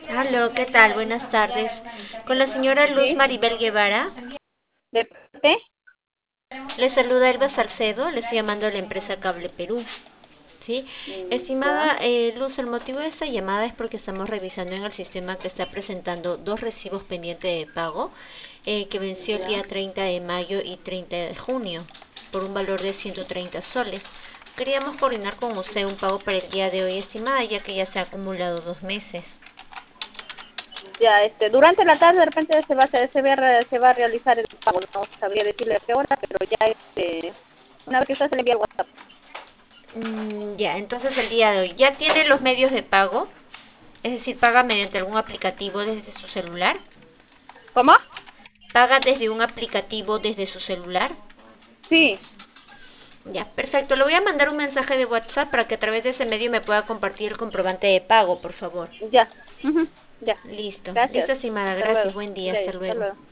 Aló, ¿qué tal? Buenas tardes. Con la señora Luz ¿Sí? Maribel Guevara. ¿De parte? Le saluda Elba Salcedo, le estoy llamando de la empresa Cable Perú. ¿Sí? Ya. Estimada Luz, el motivo de esta llamada es porque estamos revisando en el sistema que está presentando dos recibos pendientes de pago que venció el Ya. día 30 de mayo y 30 de junio por un valor de 130 soles. Queríamos coordinar con usted un pago para el día de hoy, estimada, ya que ya se ha acumulado 2 meses. Ya, durante la tarde de repente se va a hacer, se va a realizar el pago. No sabría decirle a qué hora, pero ya, una vez que se le envía el WhatsApp. Ya, entonces el día de hoy, ¿ya tiene los medios de pago? Es decir, paga mediante algún aplicativo desde su celular. ¿Cómo? Paga desde un aplicativo desde su celular. Sí, Ya, perfecto. Le voy a mandar un mensaje de WhatsApp para que a través de ese medio me pueda compartir el comprobante de pago, por favor. ya. Ujú. Ya. Listo. Gracias. Listo, estimada. Hasta Gracias. luego. Buen día. Ya, Hasta hasta luego. luego.